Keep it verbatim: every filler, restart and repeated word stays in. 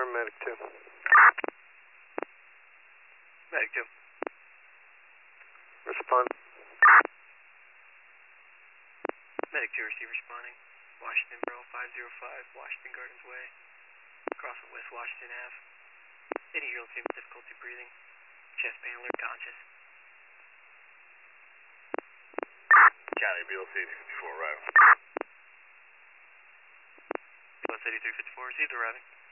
Affirm, Medic two. Medic two. Respond. Medic two, receive responding. Washington Borough five zero five, Washington Gardens Way. Across from West Washington Avenue. eighty-year-old female, difficulty breathing. Chest pain, alert, conscious. County B L C eighty-three fifty-four, arriving. B L C eighty-three fifty-four, received, arriving.